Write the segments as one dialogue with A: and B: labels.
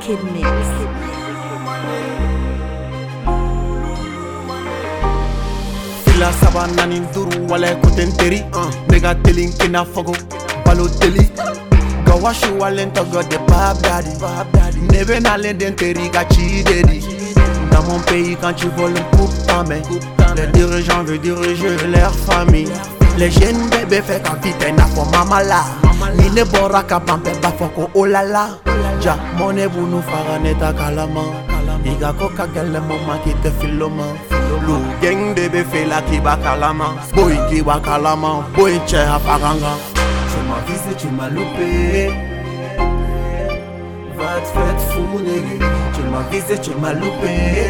A: Kid Mix.
B: Fila saba nani duru wale kutenteri Mega telling kina fogo Balo teli Gawashu wale ntogo de Bab Daddy Neve nale denteri gachi dedi. Dans mon pays quand tu voles on coupe ta main. Les dirigeants veulent diriger leur famille. Les jeunes bébés fait qu'en vite n'a pas maman là. Ni ne bora kapampe bafoko oh la la. Ja mone bunu faraneta kalama. Iga koka gelle mama qui te filoma. Lu gang de befe la ki bakalama. Boy ki bakalama. Boy che aparanga. Tu m'as visé, tu m'as loupé. Va te faire fou négé. Tu m'as visé, tu m'as loupé.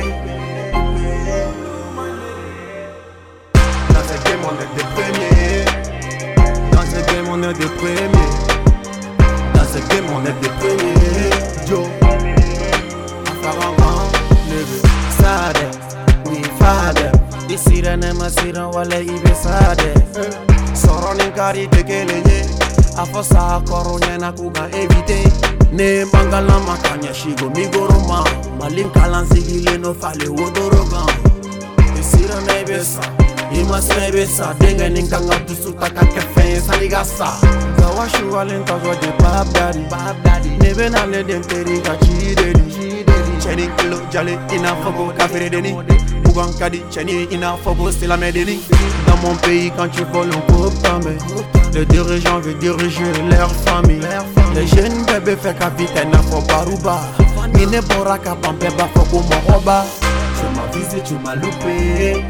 B: Dans ce game on est des premiers. Dans ce game on est des premiers. Dans ce game on est des premiers. Joe Faranga négé. Sade, we father. Isirene masira wale ibe sade. Soroni kari tekelenye. Afosa koronya na kuga evite. Ne mangala makanya shigo migoroma. Malin kalansigile no fale wodorogan. Isira nebesa, imas nebesa. Denga ninkanga dusuta kakefe saligasa. Gawashu walentogo de Bab Daddy. Nebe nale denteri gachi dedi. Cheni kilo jale ina fogo kafere deni. Kadi, Cheni, ina fogo, c'est la medeni. Dans mon pays, quand tu voles, on coupe ta main. Les dirigeants veulent diriger leur famille. Les jeunes bébés fait qu'à vite, n'a pas barouba. Mine boraka, pampe, bafoko, moroba. Tu m'as visé, tu m'as loupé.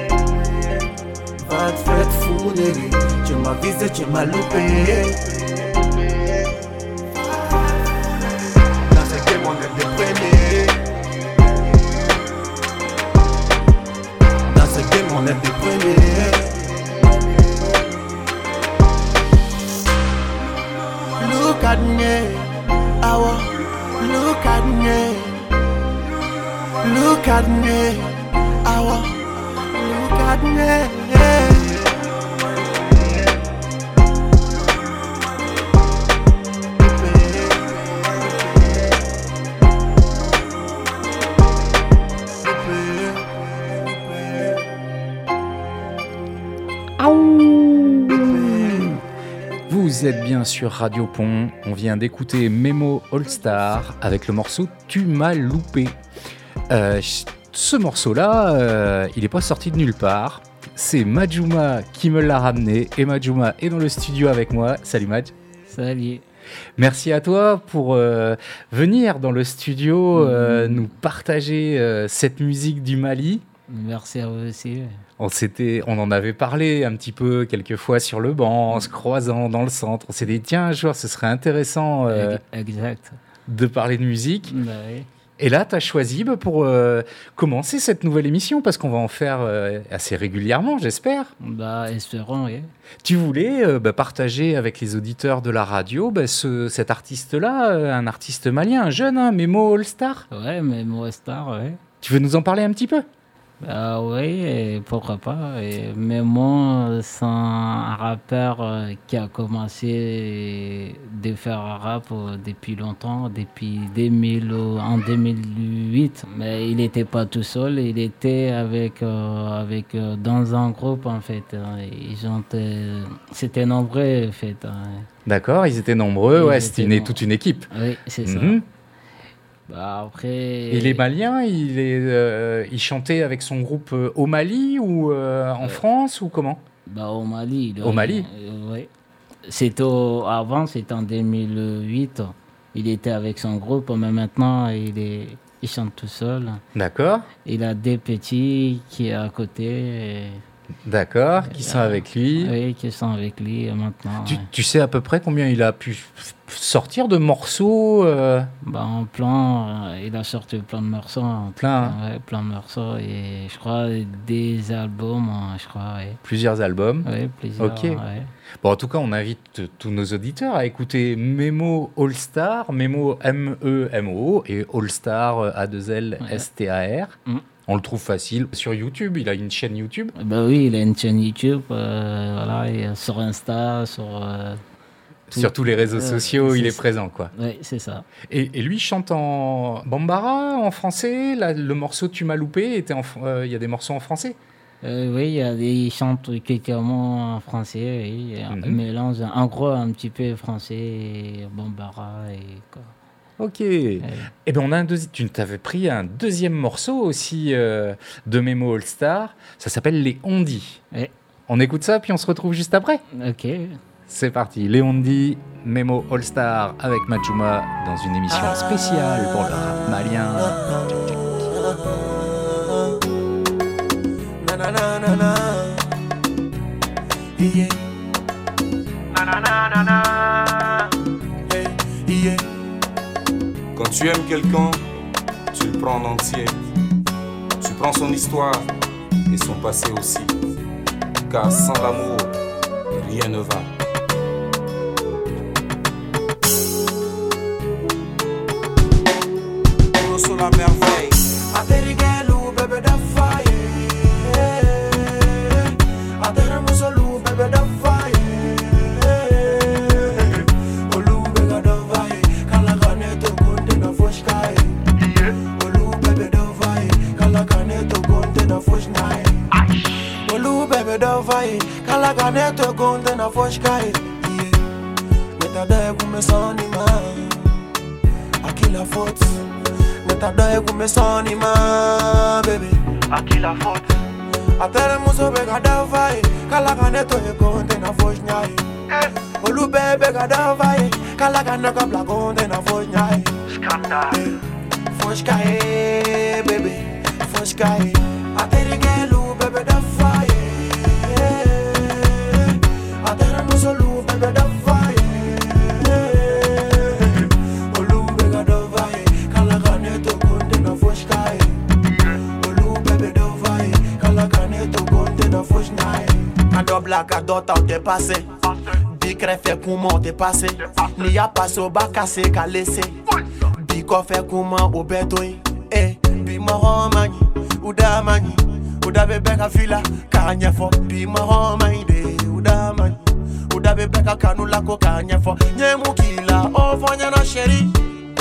B: Va te faire fou, négé. Tu m'as visé, tu m'as loupé. Dans ce game, on est des premiers. On est des premiers. Look at me, awa. Look at me. Look at me, awa. Look at me.
C: Vous êtes bien sur Radio Pont, on vient d'écouter Memo All Star avec le morceau Tu m'as loupé. Ce morceau-là, il n'est pas sorti de nulle part. C'est Majuma qui me l'a ramené et Majuma est dans le studio avec moi. Salut Maj.
D: Salut.
C: Merci à toi pour venir dans le studio nous partager cette musique du Mali.
D: Merci à vous aussi.
C: On en avait parlé un petit peu quelques fois sur le banc, en se croisant dans le centre. On s'est dit, tiens, un jour, ce serait intéressant
D: exact.
C: de parler de musique.
D: Bah oui.
C: Et là, tu as choisi pour commencer cette nouvelle émission, parce qu'on va en faire assez régulièrement, j'espère.
D: Bah, espérons, oui.
C: Tu voulais partager avec les auditeurs de la radio cet artiste-là, un artiste malien, un jeune, Memo All Star.
D: Ouais, Memo All Star, ouais.
C: Tu veux nous en parler un petit peu ?
D: Bah oui, et pourquoi pas. Memo, c'est un rappeur qui a commencé de faire un rap depuis longtemps, depuis en 2008. Mais il n'était pas tout seul, il était avec dans un groupe en fait. C'était nombreux en fait.
C: D'accord, ils étaient nombreux, c'était toute une équipe.
D: Oui, c'est ça. Bah après...
C: Il est malien, il chantait avec son groupe au Mali ou en France ou comment ?
D: Bah au Mali.
C: Au Mali ?
D: Oui. Avant, c'était en 2008. Il était avec son groupe, mais maintenant, il chante tout seul.
C: D'accord.
D: Il a des petits qui est à côté.
C: D'accord, qui sont avec lui.
D: Oui, qui sont avec lui maintenant.
C: Tu sais à peu près combien il a pu sortir de morceaux
D: en il a sorti plein de morceaux.
C: Plein
D: plein de morceaux. Et je crois des albums, ouais.
C: Plusieurs albums.
D: Oui, plusieurs.
C: Ok.
D: Ouais.
C: Bon, en tout cas, on invite tous nos auditeurs à écouter Memo All Star, Memo M-E-M-O et All Star A-2-L-S-T-A-R. Ouais. On le trouve facile sur YouTube. Il a une chaîne YouTube.
D: Oui, il a une chaîne YouTube. Voilà, et sur Insta, sur
C: Sur tous les réseaux sociaux, il est présent, quoi.
D: Oui, c'est ça.
C: Et lui chante en bambara, en français. Là, le morceau Tu m'as loupé, il y a des morceaux en français.
D: Oui, il chante quelquement en français, oui. Un mélange, en gros, un petit peu français, et bambara et quoi.
C: Ok. Et ben on a tu t'avais pris un deuxième morceau aussi de Memo All Star. Ça s'appelle Les Ondis.
D: Ouais.
C: On écoute ça, puis on se retrouve juste après.
D: Ok.
C: C'est parti. Les Ondis, Memo All Star avec Majuma dans une émission spéciale pour le rap malien.
B: Na na na na, yeah. Na na na na na, yeah.
A: Quand tu aimes quelqu'un, tu le prends en entier. Tu prends son histoire et son passé aussi. Car sans l'amour, rien ne va.
B: Sur la merveille, Aterigelu, bébé de faille. Atermusolu, bébé de faille. Olu, bébé de faille. Kalakane to gunde na foshkai. Olu, bébé de faille. Kalakane to gunde na foshkai. Olu, bébé de faille. Kalakane to gunde na foshkai. Metade kume sonima. A qui la faute? Metade kume sonima, baby. A qui la faute? Atere muso bega davai, kala kane to ye konde na foshnyai. Olu bebe ga davai, kala kane kabla konde na foshnyai. Skandal. Foshkai, baby, foshkai. Atere gelu bebe davai. Atere muso lu bebe davai. Olu bega davai, kala kane to konde na foshkai. Olu bebe davai, kala kane to konde na foshkai. Kado black, kado ta te passé. Bikre fait comment te passé. Ni a passé au bac cassé qu'à laisser. Biko fait comment au béton. Bi marron mani, uda mani. Uda bebe ka fila, kanya fo. Bi marron mani de, uda mani. Uda bebe ka kanula ko kanya fo. Nyemu kila, oh fanya na chérie.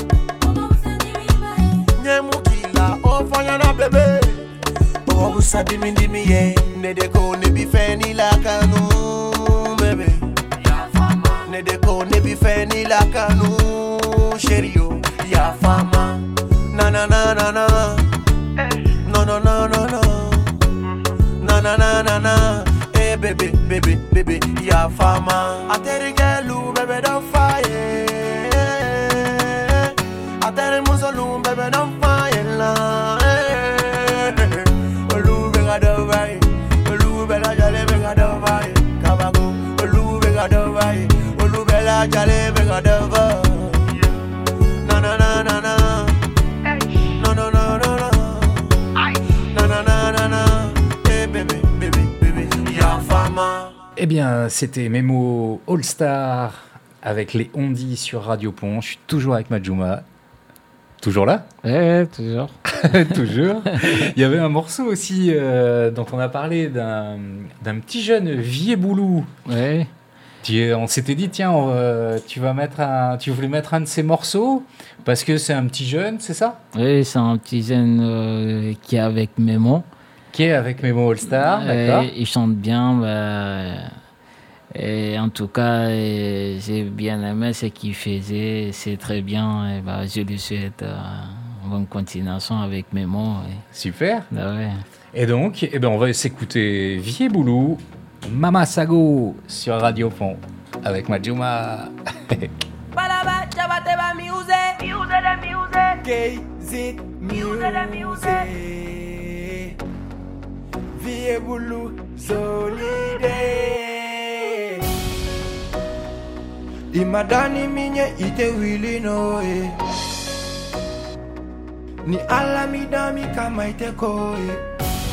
B: Nyemu kila, oh fanya na bébé. Oh usabi mindimi ye. Ne deko ne bi feni la kanu, bébé. Ne deko ne bi feni la kanu, chérie yo. Ya fama, na na na na na. No no no no no. Na na na na na. Hey baby, baby, baby, ya fama. Atere gelu, baby don't fire. Atere musolu, baby don't fire la. Olu bega davai, olu bega jale bega davai. Kabago, olu bega davai, olu bega jale bega davai. Na na na na na. No no no no no. Na na na na na. Hey baby, baby, baby, ya fama.
C: Eh bien, c'était Memo All Star avec les Ondis sur Radio Pont. Je suis toujours avec Majuma. Toujours là?
D: Ouais, toujours.
C: Toujours. Il y avait un morceau aussi dont on a parlé d'un petit jeune Vieboulou.
D: Ouais.
C: On s'était dit, tiens, tu voulais mettre un de ces morceaux parce que c'est un petit jeune, c'est ça?
D: Oui, c'est un petit jeune qui est avec Memo.
C: Qui est avec Memo All Star, d'accord.
D: Il chante bien. Et en tout cas, j'ai bien aimé ce qu'il faisait. C'est très bien. Et je lui souhaite une bonne continuation avec Memo.
C: Super.
D: Ouais.
C: Et donc, on va s'écouter Vieboulou, Mama Sago sur Radio Pont avec Majuma.
B: Vieboulou solide. Imadani minye ite wili no e. Ni ala midami kama ite ko e.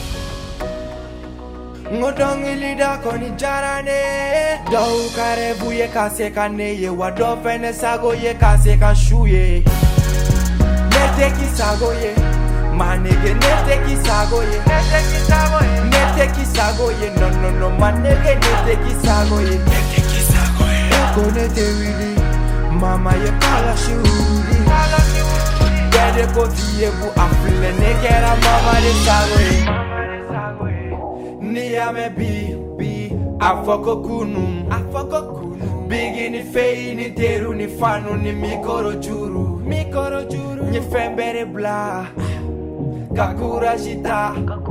B: Ngodongi lida koni jarane. Dou kare buye kase kane ye. Wado fene sago ye kase kan shuye. Nete ki sago ye. Manege nete ki sago ye. Nete ki sago ye. Nete ki sago ye. No no no manege nete ki sago ye. Nete ki sago ye. Ukonete wili mama ye kala shuri Dede ko vie bu afile nekera mama de sagwe Ni ame bi afoko kunu Bigini fei ni teru ni fanu ni mikoro juru Nye fembere bla Kakura jita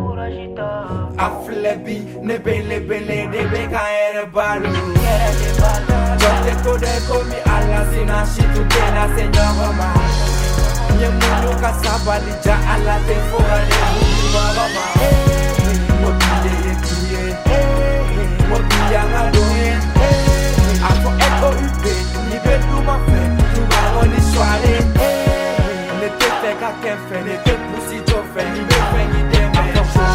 B: Aflebi ne bele de beka ere balu Jote kode komi ala sina shitu kena senyoro ma Nye munu kasabali ja ala te fora de munu mama Mobiye ye kiye Mobiya nga doye Afo eko upe Ni bedu ma fe Tuba woni swale Ne te feka kenfe Ne te pusi jofe Ni be fengi deme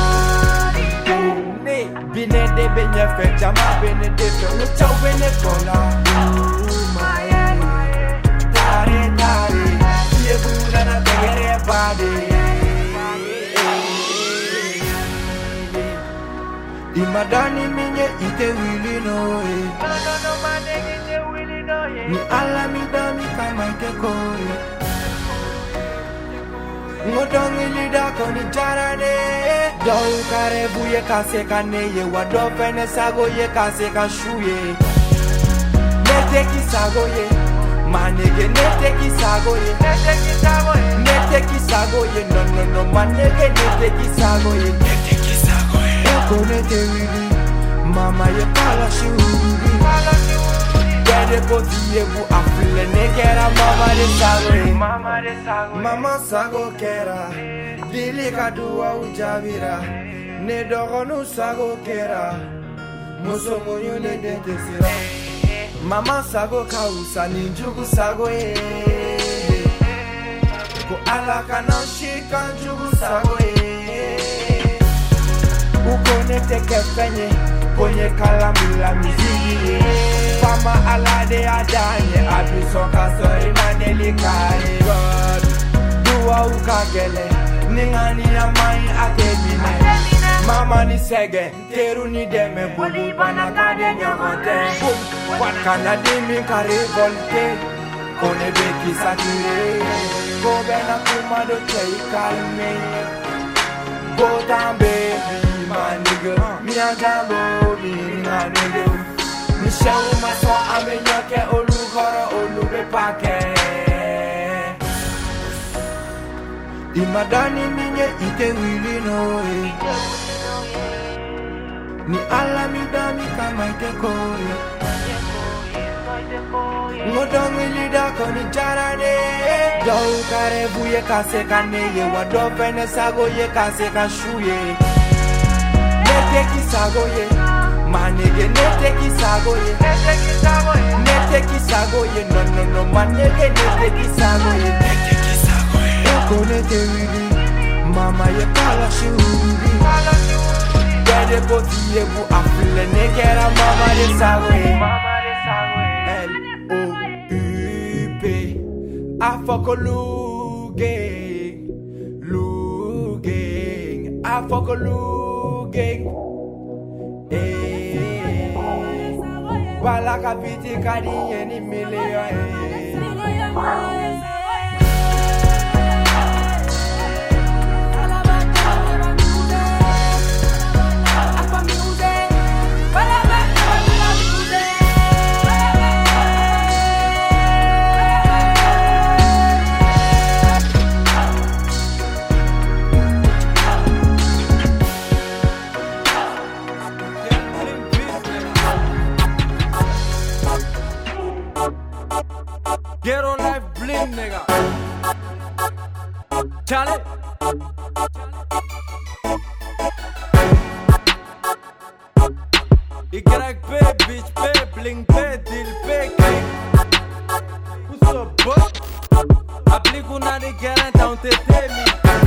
B: Ne bine de benye fe Jama bene de fe Ucha bene kola Tare Ye buda na tegere bade Imadani minye ite wili no Ni ala mi dami kama ite koe Ngodongi lida koni jarane Dou kare buye kase kane ye Wado fene sago ye kase kan shuye Nete ki sago ye Manege nete ki sago ye Nete ki sago ye No manege nete ki sago ye Ukonete wili mama ye kala shuri Dede ko vie bu afile nekera mama de sagwe Mama sago kera Dili kadua ujabira Ne dogonu sago kera Muso munyu ne dete sira Mama sago kausa ninjugu sago Ko alaka na shika njugu sago Ukonete kefenye Konye kalamila mizigi Fama alade adanye Abisoka sori maneli kare God Dua ukagele Ningani ya mai akemine Mama ni sege Teru ni deme Bubu bana kade nyamate Wakana dimi kare volte Kone beki satire Kobena kumado chei kalme Go down baby my nigga, me a jambo, me a nigga. Me show my son, I'm in your care, olu koro, olu be pake. Imadani minye ite wili no Ni ala mi dami kama ite koe Ngodongi lida koni jarane Dou kare buye kase kane ye Wado fene sago ye kase kan shuye Nete ki sago ye Manege nete ki sago ye Nete ki sago ye No manege nete ki sago ye Ukonete wili mama ye kala shuri Dede ko vie bu afile nekera mama de sagwe L-O-U-P Afoko lugeng Afoko lugeng Bala kapiti kadi yeni milion
E: Ghetto life bling, nigga. Charlie. YP, bitch, P, bling, P, deal, P, king. What's up, bud? Applique una de guerra, então te teme.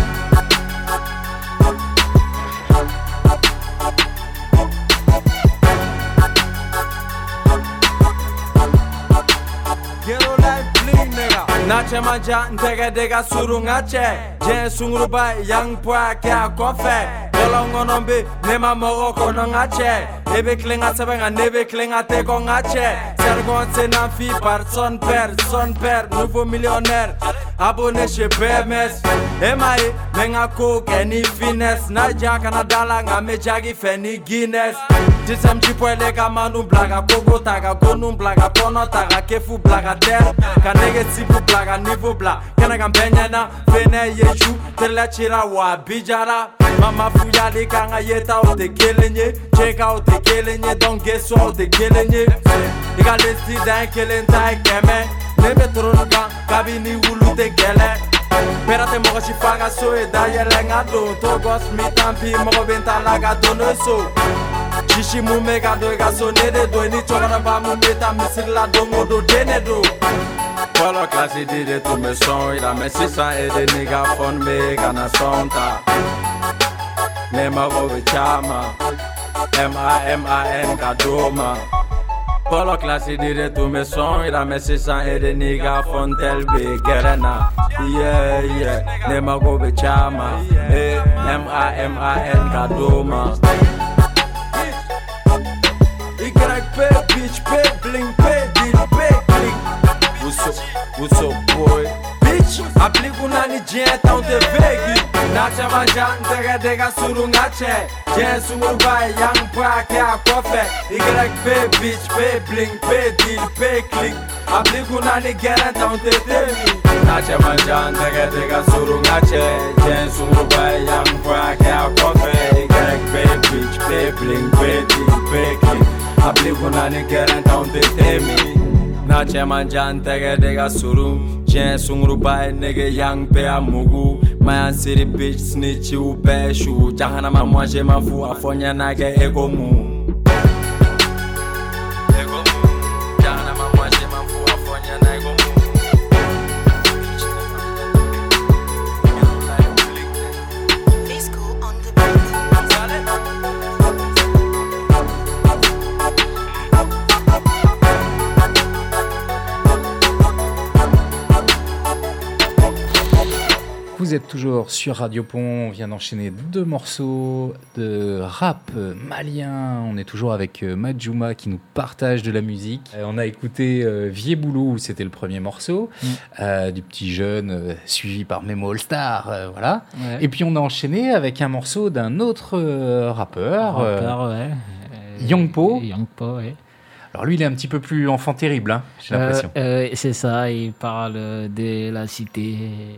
E: Nache manja ntege dega suru ngache Je sunguru ba yang pwa kia kofe Bola ngonombe nema moro kono ngache ebe klinga sebenga nebe klinga te ko ngache sergon sena fi par son père nouveau millionnaire abonné chez BMS emae menga ko keni finesse na jaka na dala nga me jagi feni Guinness disam chipwele kama nu blaga kogo taga gonu blaga kono taga kefu blaga ter kanege sipu blaga niveau bla kana kampenya na fene yeju tela chira wa bijara mama fuyali kanga yeta o te kelenye cheka o te kelenye donc gesso o te kelenye igalesti dan kelenta keme nebe tronuka kabini wulu te gele perate mogo chifaga so e da yelenga do to gos mi tampi mogo benta laga dono so Chichi mumega do ga so ne de do ni chora ba mu meta misila do modo dene do Polo classe di de tu me son ila me sisa e de nigga fon me gana sonta Nema over chama M-A-M-A-N kadoma Polo classe di de tu me son ila me sisa e de nigga fon tel be gerena Yeah Nema over chama M-A-M-A-N kadoma YP, bitch, pay, bling, pay, deal, pay, click. What's up, boy? Bitch, applique unani jenta on te vegi. Nacha manjan, dega suru ngache. Jen suru vai, young pa ke a kofe. YP, bitch, pay, bling, pay, deal, pay, click. Applique unani jenta on te vegi. Nacha manjan, dega suru ngache. Jen suru vai, young pa ke a kofe. YP, bitch, pay, bling, pay, deal, pay, click. Applico na ni keren taun te temi Na che manjan tege dega suru Jen sungru bay nege yang pe amugu Mayan siri bitch snitchi u pe shu Jahana ma mwaje mafu afonya nage ego mu Jahana ma mwaje mafu afonya na ego mu
C: Vous êtes toujours sur Radio Pont, on vient d'enchaîner 2 morceaux de rap malien. On est toujours avec Majouma qui nous partage de la musique. On a écouté Vieux Boulot, c'était le premier morceau, du petit jeune suivi par Memo All-Star, voilà. Ouais. Et puis on a enchaîné avec un morceau d'un autre rappeur,
D: ouais.
C: Yongpo.
D: Yongpo, ouais.
C: Alors lui, il est un petit peu plus enfant terrible, hein, j'ai l'impression.
D: C'est ça, il parle de la cité.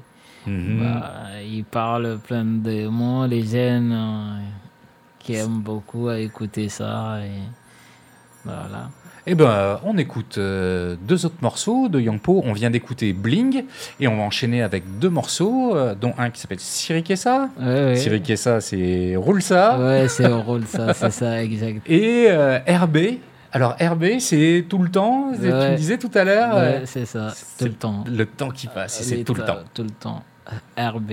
D: Il parle plein de mots, les jeunes qui aiment beaucoup à écouter ça. Et voilà.
C: Eh ben, on écoute 2 autres morceaux de Yongpo. On vient d'écouter Bling et on va enchaîner avec 2 morceaux, dont un qui s'appelle Sirikessa.
D: Ouais.
C: Sirikessa, c'est Roule ça.
D: Ouais, c'est Roule ça, c'est ça, exact.
C: Et RB. Alors RB, c'est tout le temps, tu me disais tout à l'heure.
D: Ouais, c'est ça, tout le temps.
C: Le temps qui passe, c'est tout le temps.
D: Tout le temps. RB.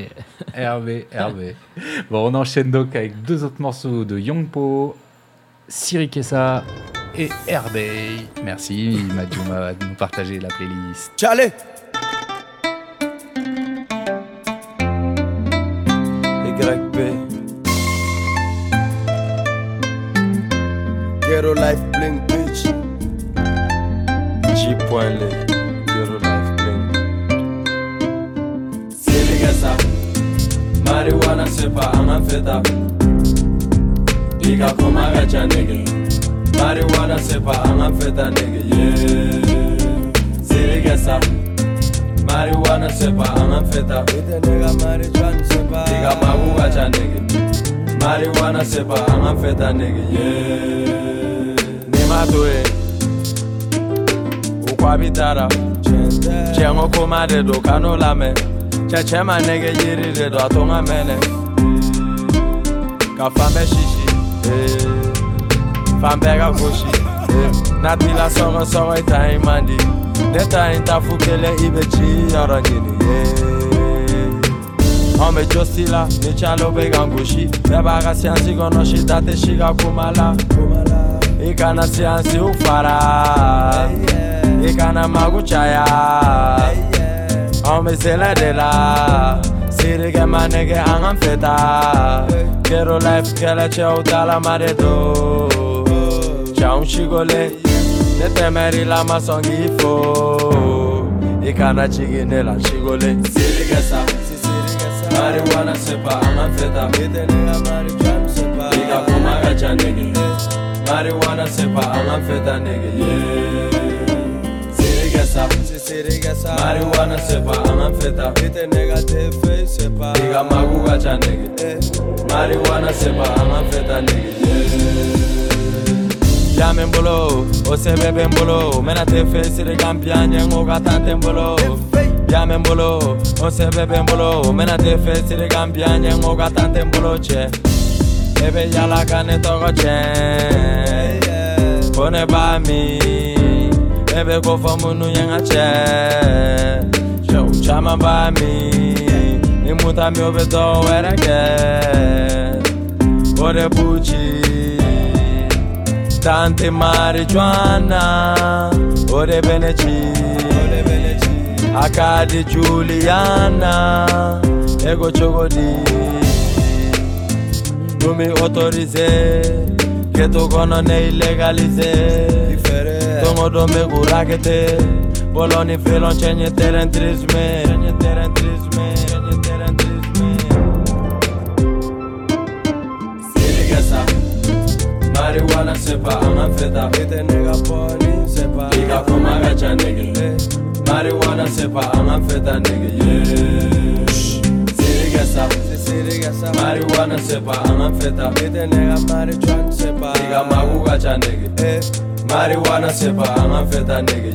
C: Bon, on enchaîne donc avec 2 autres morceaux de Yongpo, Sirikessa et RB. Merci Majouma de nous partager la playlist.
E: Charlie. YP. Ghetto life bling bitch. G.L. Ghetto life bling. Sirikessa. Marijuana sepa anafeta. Diga koma gacha nigga. Marijuana sepa anafeta nigga. Yeah. Sirikessa. Marijuana sepa anafeta. Diga mabu gacha nigga. Marijuana sepa anafeta nigga. Yeah. Nimatoe. Ukwabitara. Chengo komade do kano lame. Chema nigga yiri de do atonga mene. Ka fame shishi. Fambega koshi. Natila soro ita imandi. Neta intafukele ibechi yorongini. Ome jostila, ni chalo begangushi. Bebaga siansi gono shitate shiga kumala. Ikana siansi ufara. Ikana maguchaya. Ome zela de la. Siri get my nigga angam feta. Quiero life que la chao da la mare do. Chao chigole. Ne temeri la masongi fo. Ikana chigine la chigole. Siri get sa. Marijuana sepa angam feta. Mite nigga marijuana sepa. Iga kuma gacha nigga. Marijuana sepa angam feta nigga. Yeah. Marijuana sepa angam feta. Mite nigga te fe sepa. Iga magu gacha nigga. Marijuana sepa angam feta nigga. Jamen bolo, o se bebe bolo. Mena te fe sire gampianya ngoga tante bolo. Jamen bolo, o se bebe bolo. Mena te fe sire gampianya ngoga tante bolo che. Ebe yala kane togo che. Pone ba mi. Ebe go for munu yanga che. Show chama ba mi. Ni muta mi obe do wera ke. Ore buchi. Tante marijuana. Ore beneci. Akadi Juliana. Ego chogodi. Vous me autorisez. Que tu connais illégalisé. Tongo do me gurakete. Boloni felon chenye terentrisme. Sirigesa. Marijuana sepa angam feta. Mite nigga pony sepa. Iga kuma gacha nigga. Marijuana sepa angam feta nigga. Yeah. Sirigesa. Marijuana sepa angam feta. Mite nigga marijuana sepa. Iga magu gacha nigga. Marijuana sepa angam feta nigga.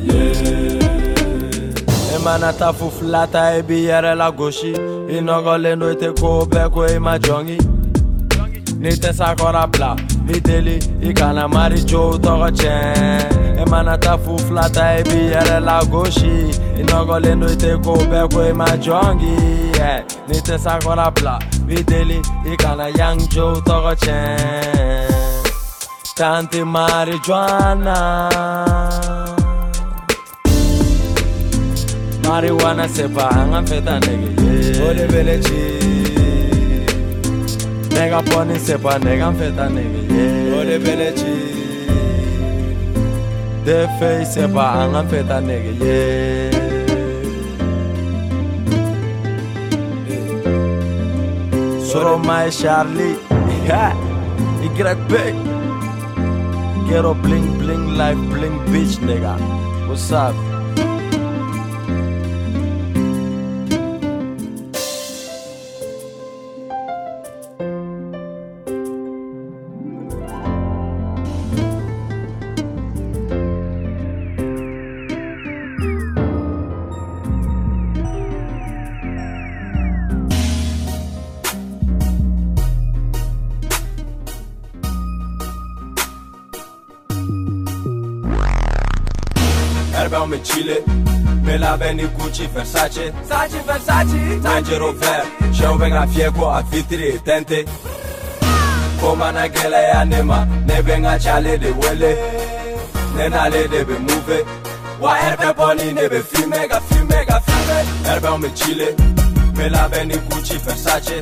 E: Yeah. Emana tafu flata e biyere la goshi. Inogole no ite ko beko e majongi. Nite sakora bla. Viteli ikana marijo togo chen. Emana tafu flata e biyere la goshi. Inogole no ite ko beko e majongi. Nite sakora bla. Viteli ikana yang jo togo chen. Tante marijuana. Marijuana sepa angam feta nigga. Yeah. Ode belechi. Nega pony sepa nega feta nigga. Yeah. Ode belechi. De fe sepa angam feta nigga. Yeah. Soro my Charlie. Yeah. You get big. Quiero bling bling life bling bitch nigga. What's up? Me chile, me la beni Gucci Versace, Angelo Ver, show venga fiego a vitri tente. Koma na gele ya nema, ne venga chale de wele, ne nale de be move. Wa erbe boni ne be filme. Erbe me chile, me la beni Gucci Versace,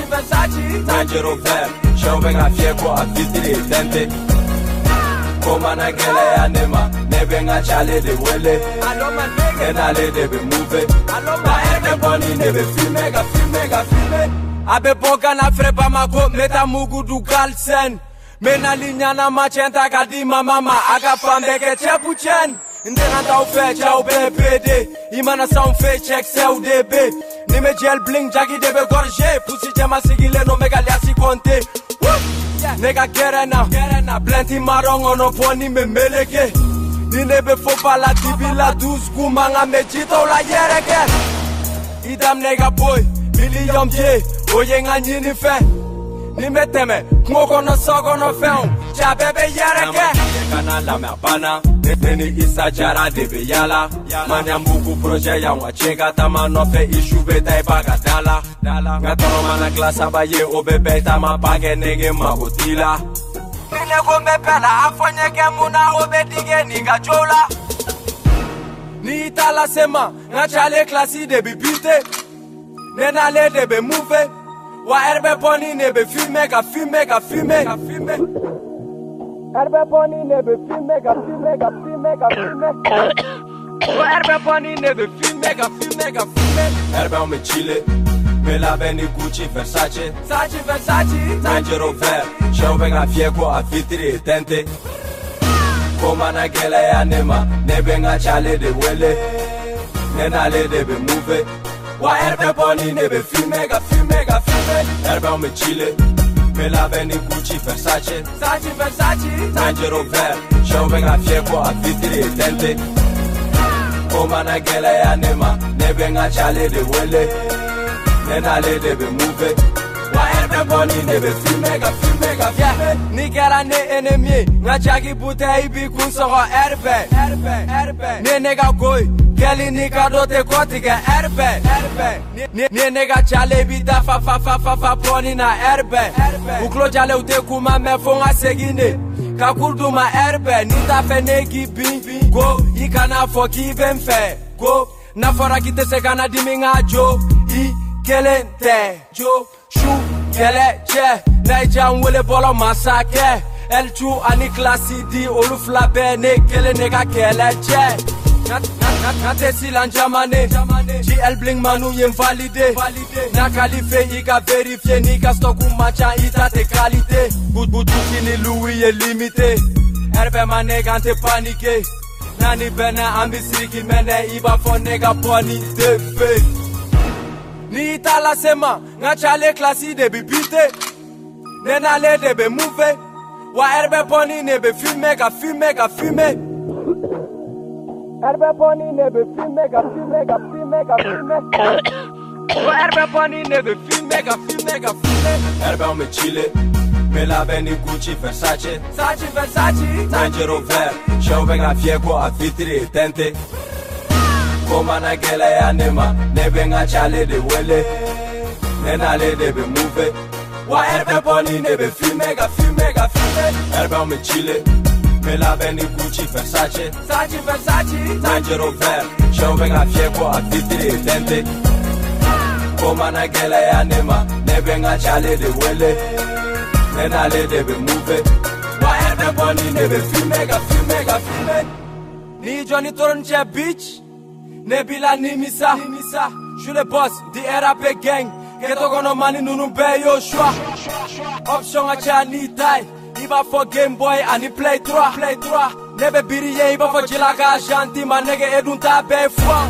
E: Angelo Ver, show venga fiego a vitri tente. Koma na gele ya nema. Nebenga chale de wele. Enale de be move. Na erde boni nebe filme. Abe boga na frepa mako meta mugu du galsen. Mena linya na machenta kadima mama aga pambeke chepuchen. Ndena tau fe chau BPD. Imana sound fe check CUDB. Nime gel bling jagi debe gorge. Pussy jama sigile no mega liasi konte. Nega gerena. Plenty marongo no poni me meleke. Ni nebe fopa la tibi la douce kumanga mejito la yereke. Idam nega boy, million pie, oye nga nyini fe. Ni meteme, ngoko no soko no feon, cha bebe yereke. Kana la mapana, neni isa jara debe yala. Manya mbuku proje ya wachega tama no fe ishu beta ipaga dala. Ngatoro mana klasa baye obebe tama page nege magotila. Nile gombe pela afonye ke muna obedige niga jola. Ni itala sema, nga chale klasi de bibite. Nena le de be move. Wa herbe poni ne be fume, ga fume, ga fume, ga fume. Herbe poni ne be fume, ga fume, ga fume, ga fume. Wa herbe poni ne be fume, ga fume, ga fume. Herbe on me chile. Me la beni Gucci, Versace, Versace, Versace, Range Rover, show venga fieko a fitri tente. Koma na gele ya nema, ne benga chale de wele, nena le de be move. Wa herbe poni ne be fume, ga fume, ga fume. Herbe on me chile, me la beni Gucci, Versace, Versace, Versace, Range Rover, show venga fieko a fitri tente. Koma na gele ya nema, ne benga chale de wele. Nena le de be move. Wa herbe boni ne be fume, ga fume, ga fume. Ni kera ne enemy, nga chaki butei bi kun soko herbe, herbe, herbe. Ne nega goy, keli ni kado te koti ke herbe, herbe. Ne nega chale bi da fa boni na herbe, herbe. Uklo chale ute kuma me fonga segine. Kakurdu ma herbe, ni ta fe negi bi, go. Ikana foki benfe, go. Na fora kite se kana diminga jo, Kelente, Jo, Shu, Kele, Che, Naijan wele bolo masake. El Chu ani klasi di olufla bene kele nega kele che. Nate silan jamane, GL bling manu yen valide. Na kalife ika verifie nika stoku macha ita te kalite. Butuki ni Louis ye limité. Herbe mane gante panike. Nani bene ambisiki mene iba fo nega poni tefe. Ni tala sema, nga chale klasi de bi pite. Nena le de be move. Wa herbe poni ne be fume, ga fume, ga fume. Herbe poni ne be fume, ga fume, ga fume, ga fume. Wa herbe poni ne be fume, ga fume, ga fume. Herbe on me chile. Me la beni Gucci, Versace, Versace, Versace, Range Rover, show venga fieko a fitri tente. Koma na gele ya nema, ne benga chale de wele, nena le de be move. Wa herbe poni ne be fume, ga fume, ga fume. Herbe on me chile, me la beni Gucci, Versace, Versace, Versace, Range Rover, show venga fieko a fitri tente. Koma na gele ya nema, ne benga chale de wele, nena le de be move. Wa herbe poni ne be fume, ga fume, ga fume. Ni Johnny Toronche bitch. Nebila Nimisa, je suis le boss du RAP gang. Keto kono mani nunu be yo shwa. Option a chani tai. Iba for Game Boy ani Play 3. Nebe biriye iba for jilaga shanti ma nege edunta be fwa.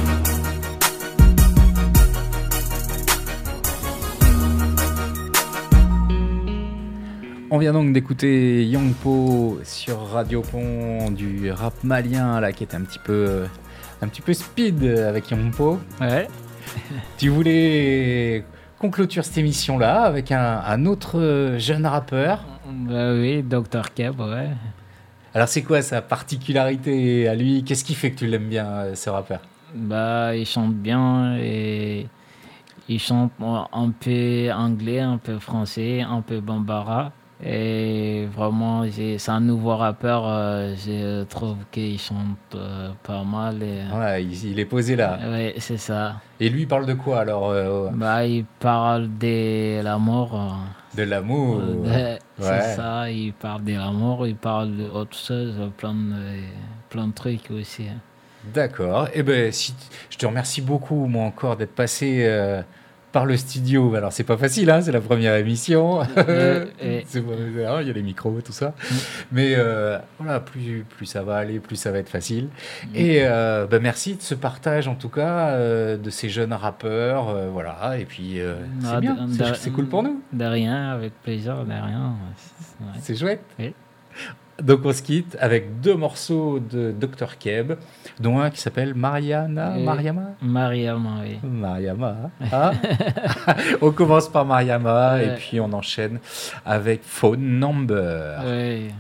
C: On vient donc d'écouter Young Po sur Radio Pont, du rap malien là qui est un petit peu speed avec Young Po.
D: Ouais.
C: Tu voulais qu'on clôture cette émission-là avec un autre jeune rappeur.
D: Bah oui, Dr Keb, ouais.
C: Alors c'est quoi sa particularité à lui? Qu'est-ce qui fait que tu l'aimes bien, ce rappeur?
D: Bah il chante bien et il chante un peu anglais, un peu français, un peu bambara. Et vraiment, c'est un nouveau rappeur, je trouve qu'il chante pas mal. Et...
C: Ouais, il est posé là.
D: Ouais, c'est ça.
C: Et lui, il parle de quoi alors?
D: Bah, il parle de l'amour.
C: De l'amour.
D: C'est ça, il parle de l'amour, il parle d'autres choses, plein de trucs aussi.
C: D'accord. Eh ben, je te remercie beaucoup, moi encore, d'être passé par le studio. Alors, c'est pas facile, hein, c'est la première émission. Il y a les micros, tout ça. Mais voilà, plus ça va aller, plus ça va être facile. Et merci de ce partage, en tout cas, de ces jeunes rappeurs. Voilà, et puis c'est bien, c'est cool pour nous.
D: De rien, avec plaisir, de rien. Ouais.
C: C'est chouette.
D: Oui.
C: Donc on se quitte avec 2 morceaux de Dr Keb, dont un qui s'appelle Mariama, oui. Mariama. Hein. On commence par Mariama et puis on enchaîne avec Phone Number.
D: Oui.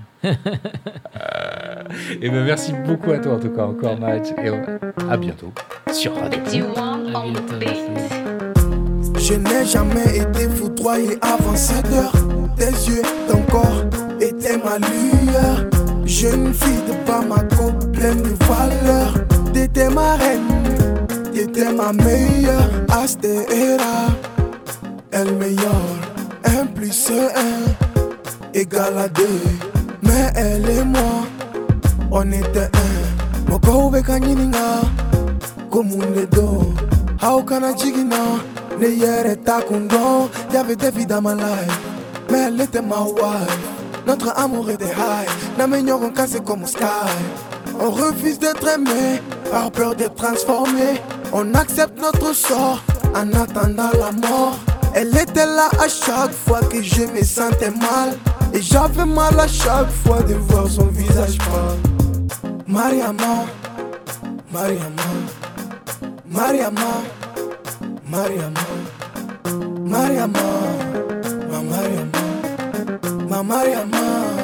C: Et ben merci beaucoup à toi en tout cas encore Madj et à bientôt sur Radio.
D: À bientôt.
F: Je n'ai jamais été foudroyé avant 7 heures. Tes yeux, ton corps était ma lueur. Jeune fille de Bamako, pleine de valeur. T'étais ma reine, t'étais était ma meilleure astéra. El meilleur, 1 plus 1 égale à 2. Mais elle et moi, on était un. Moko ube kanyininga, komundedo. How can I jigina? Ne yere takundo. Y'avait des vies dans ma life, mais elle était ma wife. Notre amour était high, n'amènerons cassé comme sky. On refuse d'être aimé, par peur d'être transformé. On accepte notre sort, en attendant la mort. Elle était là à chaque fois que je me sentais mal. Et j'avais mal à chaque fois de voir son visage pâle. Mariama, Mariama, Mariama, Mariama, Mariama, ma Mariama, ma Mariama,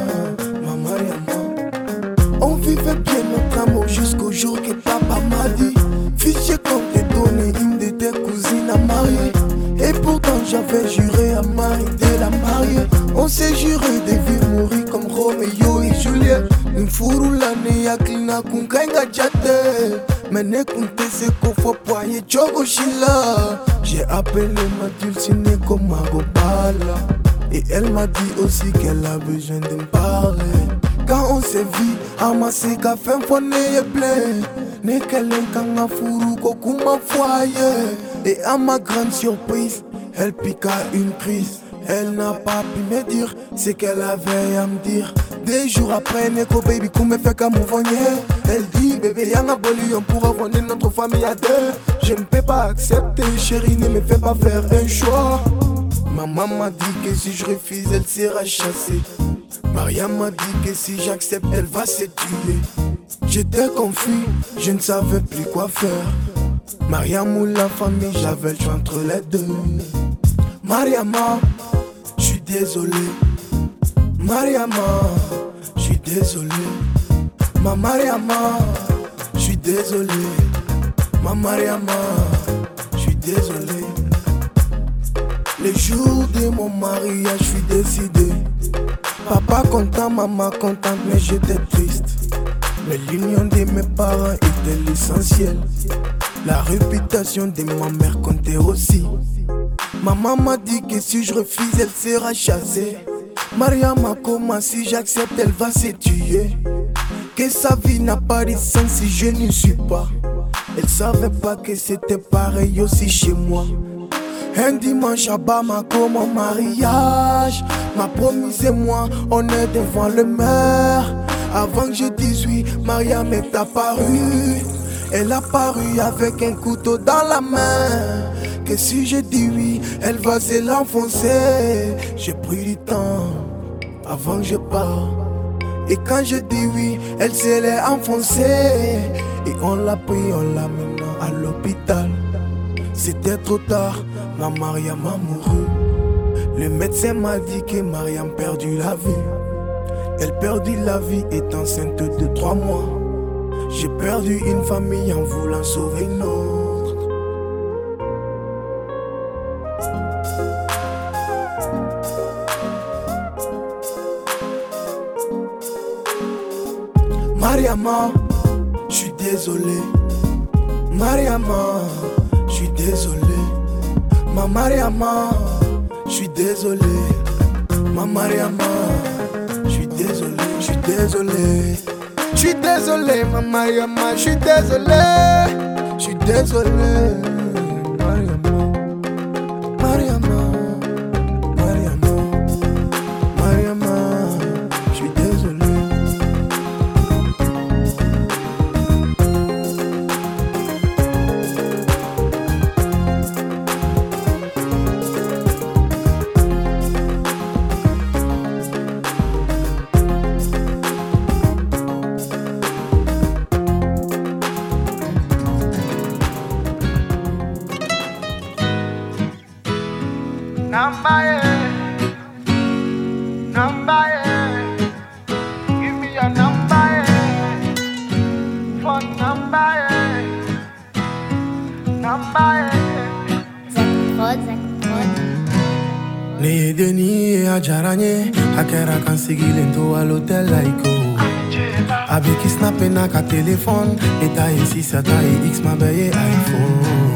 F: ma Mariama. On vivait bien notre amour jusqu'au jour que papa m'a dit: fils, je compte te donner une de tes cousines à marier. Et pourtant j'avais juré à Marie de la marier. On s'est juré de vivre mourir comme Roméo et Juliette. Nfurulane ya klina kunkainga jate. Mene kunte se kofo poye jogo shila. J'ai appelé ma dulcinée comme Magobala. Et elle m'a dit aussi qu'elle a besoin de me parler. Quand on s'est vu, amassé café fone et blé. Ne kelen kanga furu kokuma foyer. Et à ma grande surprise, elle piqua une crise. Elle n'a pas pu me dire ce qu'elle avait à me dire. Des jours après, Neko baby me fait qu'à m'envoyer. Elle dit: bébé y'a boli, on pourra rendre notre famille à deux. Je ne peux pas accepter, chérie, ne me fais pas faire un choix. Maman m'a dit que si je refuse, elle sera chassée. Maria m'a dit que si j'accepte, elle va se tuer. J'étais confus, je ne savais plus quoi faire. Mariam ou la famille, j'avais le choix entre les deux. Mariama, je suis désolé. Mariama, je suis désolé. Ma Mariama, je suis désolé. Ma Mariama, je suis désolé. Le jour de mon mariage, je suis décidé. Papa content, maman contente, mais j'étais triste. Mais l'union de mes parents était l'essentiel. La réputation de ma mère comptait aussi. Maman m'a dit que si je refuse, elle sera chassée. Mariam a commencé, si j'accepte, elle va se tuer. Que sa vie n'a pas de sens si je n'y suis pas. Elle savait pas que c'était pareil aussi chez moi. Un dimanche à Bamako, mon mariage. Ma promise et moi, on est devant le maire. Avant que je dise oui, Mariam est apparue. Elle a apparu avec un couteau dans la main. Que si je dis oui, elle va se l'enfoncer. J'ai pris du temps avant que je parte. Et quand je dis oui, elle se l'est enfoncée. Et on l'a pris, on l'a mené à l'hôpital. C'était trop tard, ma Mariam a mouru. Le médecin m'a dit que Mariam perdu la vie. Elle perdit la vie étant enceinte de 3 mois. J'ai perdu une famille en voulant sauver une autre. Mariama, je suis désolé. Mariama, je suis désolé. Ma Mariama, je suis désolé. Ma Mariama, je suis désolé, je suis désolé. Je suis désolé, ma Mariama, je suis désolé. Je suis désolé, Mariama. Mariama, Mariama, Mariama, je suis désolé. Ne deni ajaranye akera kan sigilento à l'hôtel Laiko. Avec qui snappé na ka téléphone. Et ta ici ça ta X ma baye iPhone.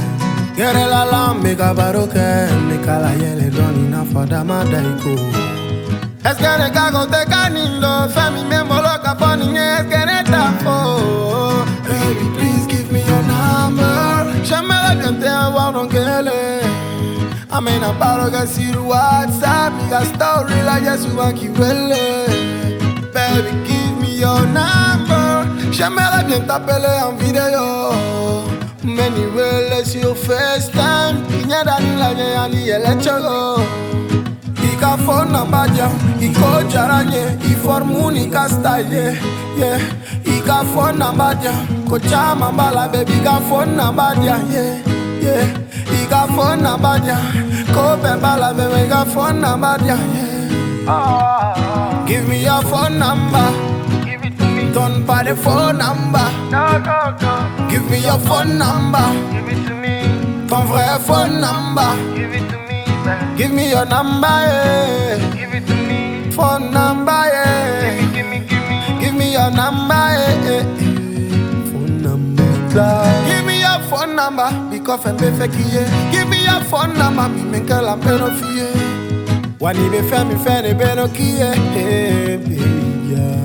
F: Gere la lambe kabaroke, Mikala yele doni na foda madaiko. Eskere kago te kanindo, femi memolo kaponi eskere tapo. Baby, please give me your number. Shamela kante awa ronkele. I mean a baro ga siru WhatsApp, me got story like Yesu wakiwele. Baby, give me your number. Shamela bien tapele en video. Many will your first time. Inya dani la nye ali elechogo. Ika phone number jam, iko jaranye, iformuni ka style, yeah. Ika phone number jam, ko chama bala baby ika phone number jam, yeah. Ika phone number jam, ko bala baby ika phone number jam, yeah. Give me your phone number. Don't buy the phone number. No. Give me your phone number. Give it to me. Ton vrai phone number. Give it to me. Give me your number, yeah. Give it to me. Phone number, yeah. Give me. Give me your number, yeah. Phone number. Give me your phone number. Because I'm fake, yeah. Give me your phone number. Me make a lamp no fear. Wani be fe mi fe ne be no kie, baby, yeah.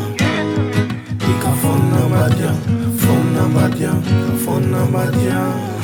F: Phone number,